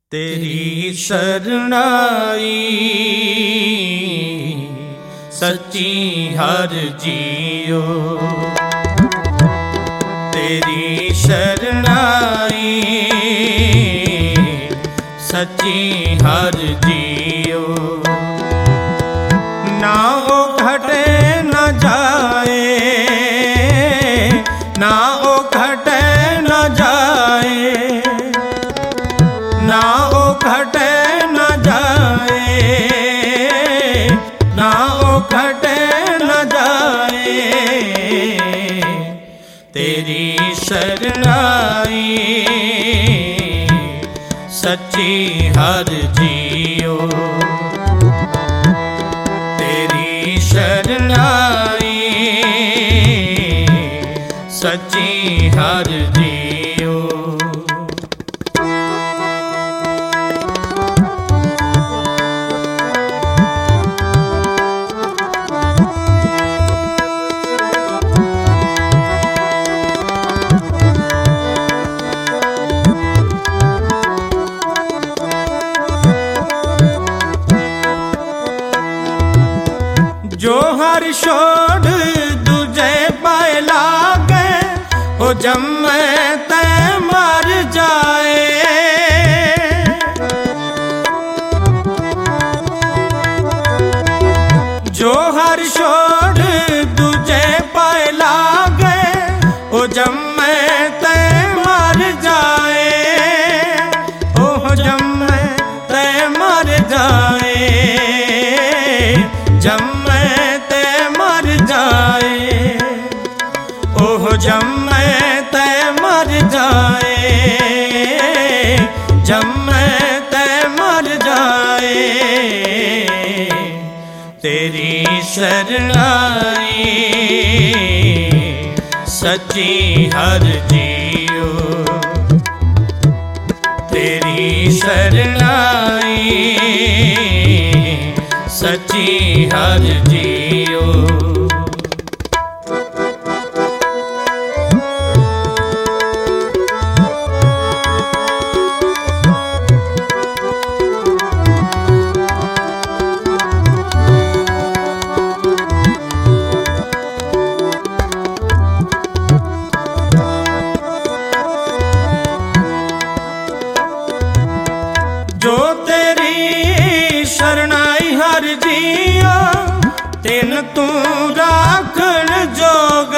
तेरी शरणाई सच्ची हर जियो, तेरी शरणाई सच्ची हर जियो। ना वो घटे न जाए, ना वो घटे न जाए, ना वो घटे न जाए, ना वो घटे न जाए। तेरी शरणाई सच्ची हर जियो, तेरी शरणाई सच्ची हर जियो। जो हर छोड़ दूजे पाए लागे, ओ जम्मे ते मर जाए। जो हर छोड़ दूजे पाए लागे, ओ जम्मे ते मर जाए, ओ जम्मे ते मर जाए, जम्मे ते मर जाए, ओह जम्मे ते मर जाए, जम्मे ते मर जाए। तेरी शरणाई सच्ची हर जियो, तेरी शरणाई सच्ची हर जियो। जो तेरी शरणाई हर जियो, तिन तू राखण जोग।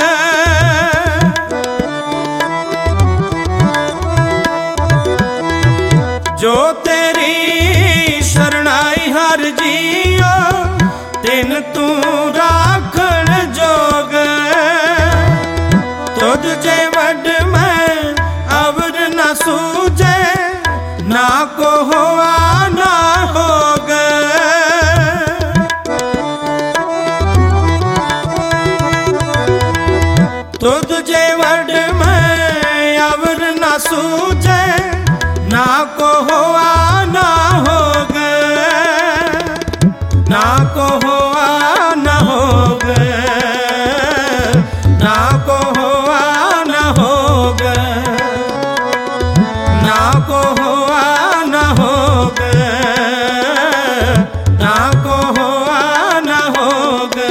जो तेरी शरणाई हर जियो, तिन तू राखण जोग। तुझ जे वड में अवर न सूझे, ना को हुआ ना होगा। तुझे वड में अवर न सूझे, ना को हुआ ना होगा, ना को हुआ ना होगा, ना को हुआ ना होगा, ना को हुआ ना होगा, ना को हुआ ना होगा।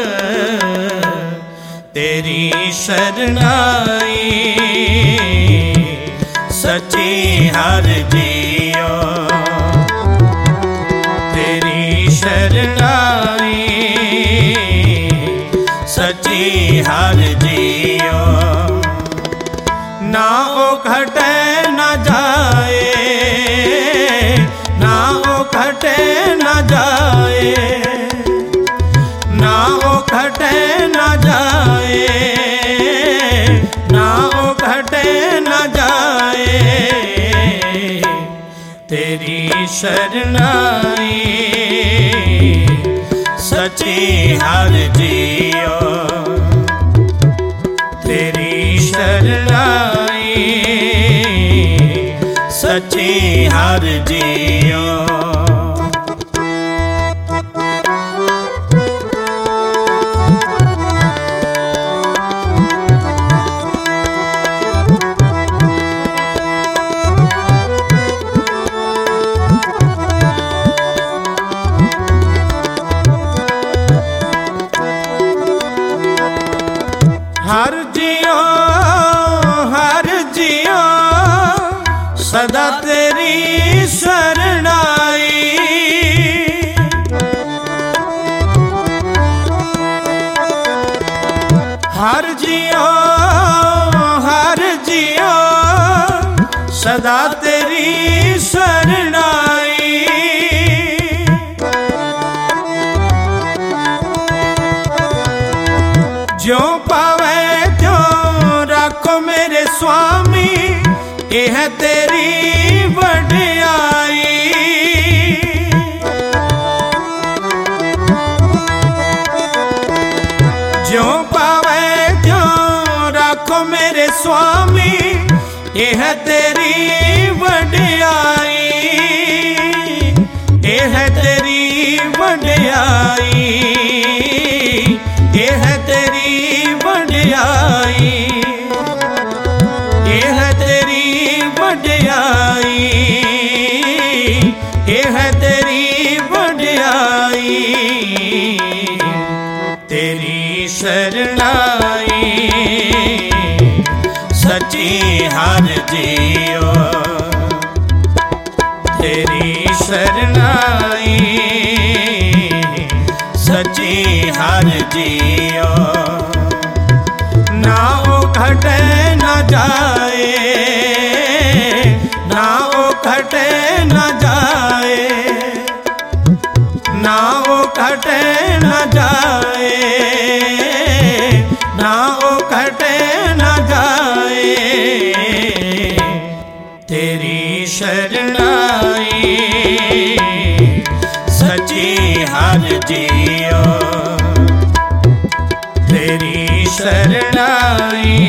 तेरी शरणाई सच्ची हर जियो, तेरी शरणाई सच्ची हर जियो। ना वो घटे न जाए, ना वो घटे न जाए, ना वो घटे न जाए, ना वो घटे न जाए। तेरी शरणाई सच्ची हर जियो, तेरी शरणाई सच्ची हर जियो। सदा तेरी शरणाई। हर जियो सदा तेरी शरणाई। ज्यों पावे त्यों राखो मेरे स्वामी, यह तेरी वड्याई। ज्यों पावे त्यों राखो मेरे स्वामी, यह तेरी वड्याई। यह तेरी वड्याई, यह तेरी वड्याई, यह तेरी वड्याई, यह तेरी वड्याई। तेरी शरणाई सची हर जियो, तेरी शरणाई सची हर जियो। ना वो घटे न जाए, ना वो घटे न जाए, ना वो घटे न जाए, ना वो घटे न जाए। तेरी शरणाई सची हर जियो, तेरी शरणाई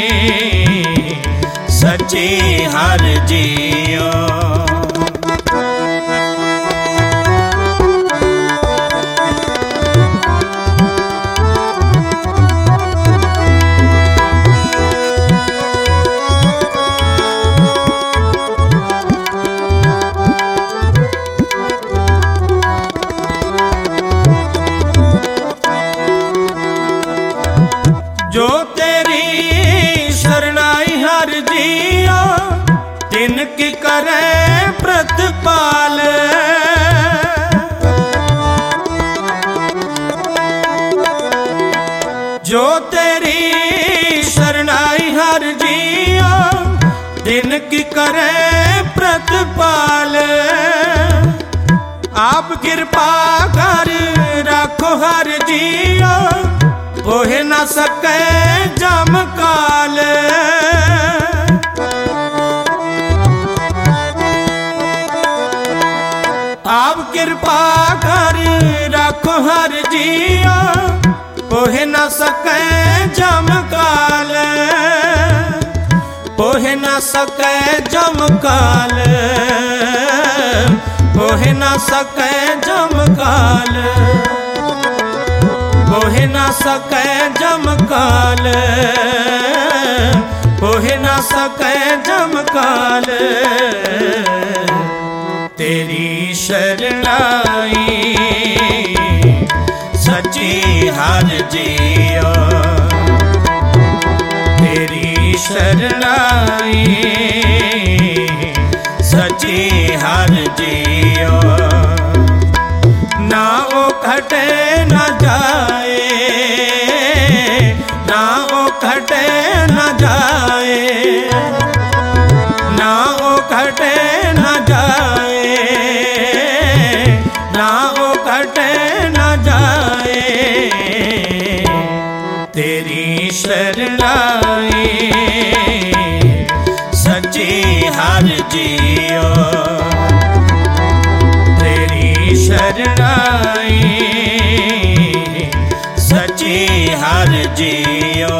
सची हर जियो। जो तेरी शरणाई हर जियो, तिनकी करे प्रतिपाल। जो तेरी शरणाई हर जियो, तिनकी करे प्रतिपाल। आप कृपा कर राखो हर जियो, ओहे न सके जम काल। आप कृपा कर राखो हर जियो, ओहे न सके जम काल। ओहे न सके जम काल, ओहे न सके जम काल, ओहे न सके जम काल, ओहे न सके जम काल। तेरी शरणाई सची हर जियो, तेरी शरणाई सची हर जियो। ना वो घटे न जाए, ना वो घटे न जाए, ना वो घटे न जाए, ना वो घटे न जाए। तेरी शरणाई सची हर जियो, तेरी शरणाई सची हर जियो।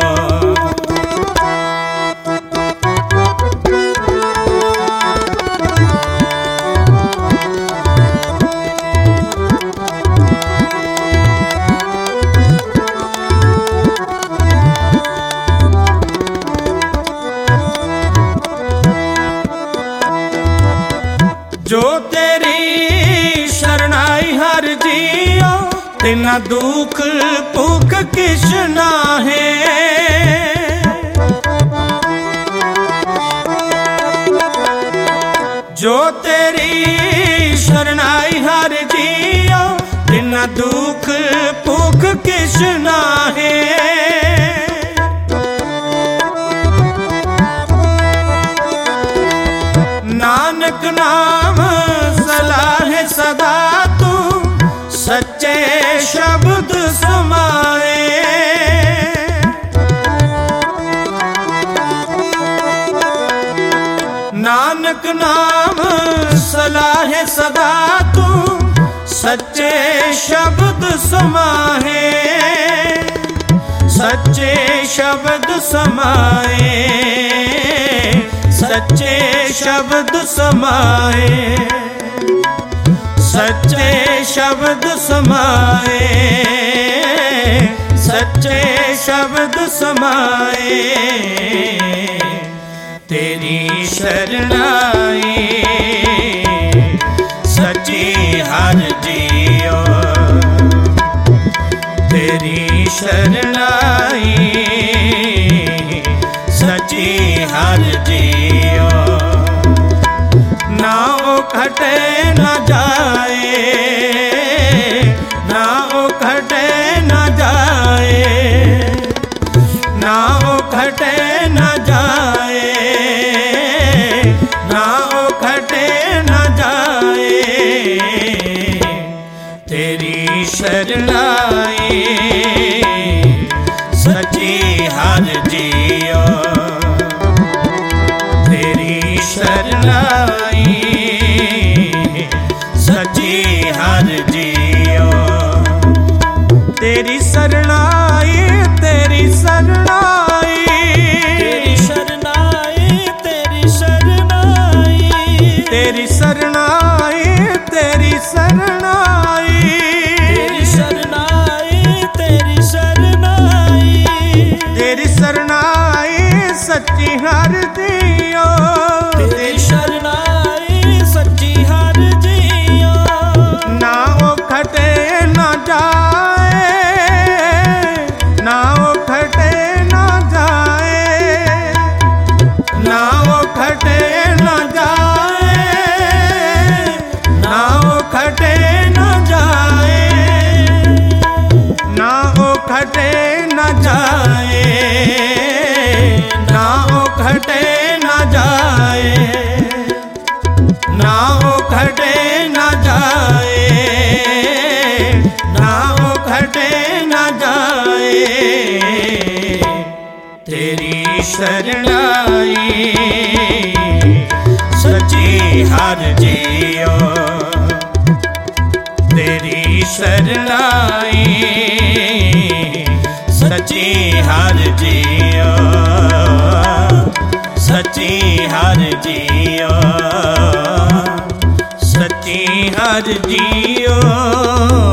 जो तेरी शरणाई हर जियो, तिना दुख भूख किश ना है। जो तेरी शरणाई हर जियो, बिना दुख भूख किश नाहे। नानक नाम सलाहे सदा तू, सच्चे शब्द समाए। नानक नाम सलाहे सदा तू, सच्चे शब्द समाए। सच्चे शब्द समाए, सच्चे शब्द समाए, सच्चे शब्द समाए, सच्चे शब्द समाए। तेरी शरणाई सच्ची हर जियो, तेरी शरणाई सच्ची हर जियो। ना वो घटे न जाए, ना वो घटे न जाए, ना वो घटे न जाए, ना वो घटे न जाए। तेरी शरणाई सच्ची हर जियो, तेरी शरणाई सच्ची हर जियो। तेरी शरणाई, तेरी शरणाई, तेरी शरणाई, तेरी शरणाई, तेरी शरणाई, तेरी शरणाई, तेरी शरणाई, तेरी शरणाई, तेरी शरणाई सच्ची हर जियो, तेरी शरणाई सच्ची हर जियो। ना वो घटे न जाए, ना वो घटे न जाए, ना वो घटे न जाए, ना वो घटे न जाए, ना वो घटे न जाए, ना वो घटे न जाए, ना वो घटे न जाए, ना वो घटे न जाए। तेरी शरणाई सच्ची हर जियो, तेरी शरणाई सच्ची हर जियो, सच्ची हर जियो, सच्ची हर जियो।